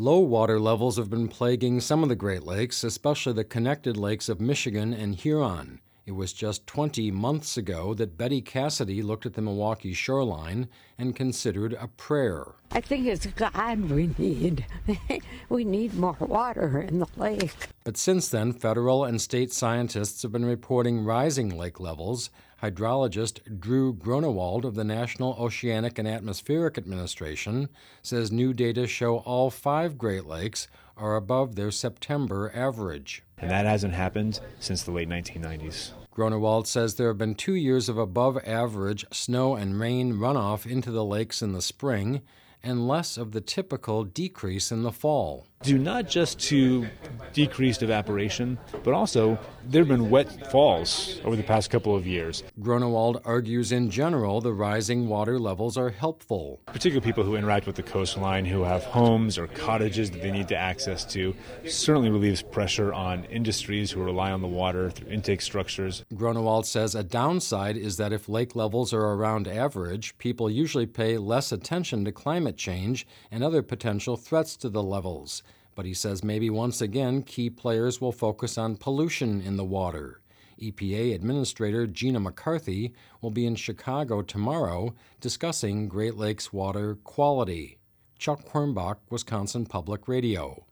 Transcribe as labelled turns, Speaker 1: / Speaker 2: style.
Speaker 1: Low water levels have been plaguing some of the Great Lakes, especially the connected lakes of Michigan and Huron. It was just 20 months ago that Betty Cassidy looked at the Milwaukee shoreline and considered a prayer.
Speaker 2: I think it's God we need. We need more water in the lake.
Speaker 1: But since then, federal and state scientists have been reporting rising lake levels. Hydrologist Drew Grunewald of the National Oceanic and Atmospheric Administration says new data show all 5 Great Lakes are above their September average.
Speaker 3: And that hasn't happened since the late 1990s.
Speaker 1: Grunewald says there have been 2 years of above-average snow and rain runoff into the lakes in the spring and less of the typical decrease in the fall.
Speaker 3: Due not just to decreased evaporation, but also there have been wet falls over the past couple of years.
Speaker 1: Grunewald argues in general the rising water levels are helpful.
Speaker 3: Particularly people who interact with the coastline, who have homes or cottages that they need to access to, certainly relieves pressure on industries who rely on the water through intake structures.
Speaker 1: Grunewald says a downside is that if lake levels are around average, people usually pay less attention to climate change and other potential threats to the levels. But he says maybe once again key players will focus on pollution in the water. EPA Administrator Gina McCarthy will be in Chicago tomorrow discussing Great Lakes water quality. Chuck Quirmbach, Wisconsin Public Radio.